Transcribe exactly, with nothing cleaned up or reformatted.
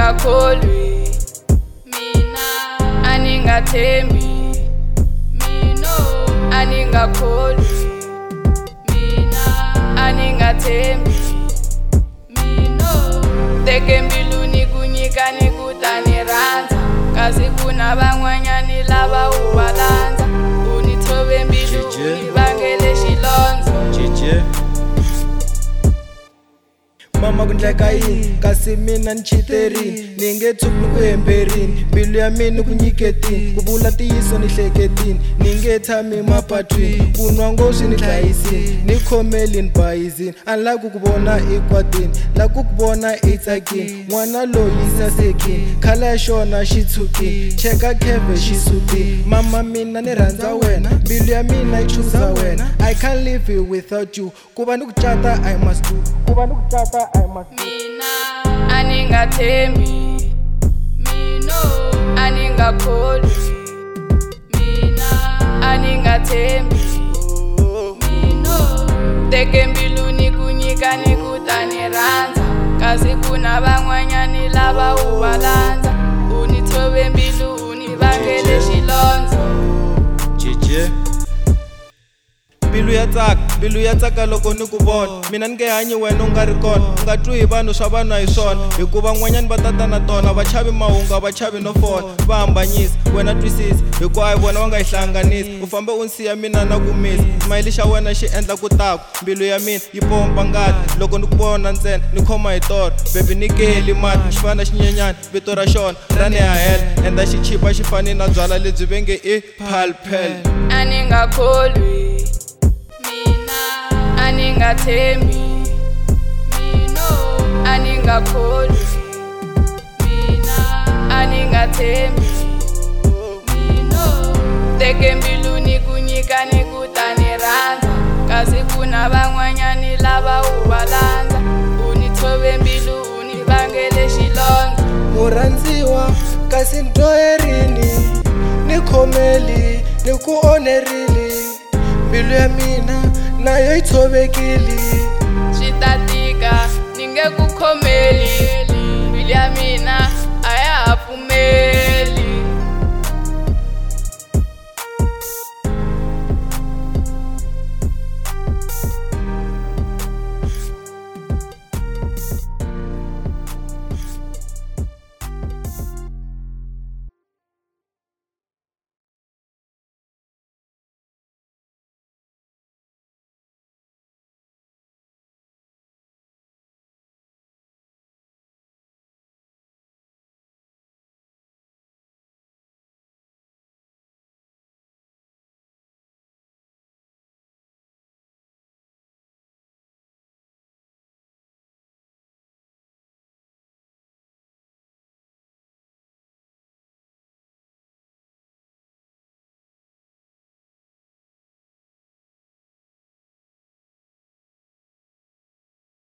Aningakholwi mina, aningathembi mina, aningakholwi mina, aningathembi mina. Teke mbiluni kunyika ni kutani rhandza, kasi kuna van'wanyani lava u va landza. Unitshove mbilu univangele xilondzo. Mama kundleka yini kasi mina ni chiterini, ni nge tshuki ni ku hemberini, mbilu ya mina ku nyiketini, ku vula tiyiso ni hleketini, ni nge tshami mapatwini, ku nwa nghozi ni hlayisini, ni khomeli ni bayizini. A ni lavi ku ku vona i kwatini, lavi ku ku vona i tsakini, n'wana loyi sasekini, khala ya xona xi tshukini, cheka kheve xi sukini. Mama mina ni rhandza wena, mbilu ya mina yi chuza wena, I can't live without you, ku va ni ku cata I must do, ku va ni ku cata I must do. Mina aningathembi mina, aningakholwi mina, aningathembi mina. Teke mbiluni kunyika ni kutani rhandza, kasi kuna van'wanyani lava u va landza. Unitshove mbilu univangele xilondzo. Mbilu ya tsaka, mbilu ya tsaka loko ni ku vona, mina ni nge hanyi wena u nga ri kona. U nga twi hi vanhu swa vanhu a hi swona, hikuva n'wanyani va tata na tona, va chavi mahungu a va chavi no fona. Va hambanyisa wena twisisa, hikuva a hi vona va nga hi hlanganisi. U fambe u ni siya mina na ku misa, simayili xa wena xi endla ku taku, mbilu ya mina yi pompa ngati. Loko ni ku vona ntsena ni khoma hi toro, bebi ni keli mati, xifana xinyenyani vito ra xona ra ni ya hela, enda xi chipa xi fani na byala lebyi ve nge i palpel. Aningakholwi aningathembi mina, aningakholwi mina, aningathembi mina. Teke mbiluni kunyika ni kutani rhandza, kasi kuna van'wanyani lava u va landza. Unitshove mbilu univangele xilondzo. Murhandziwa kasi ni dyoherini, ni khomeli ni ku onerini, mbilu ya mina nayo yi tshovekili.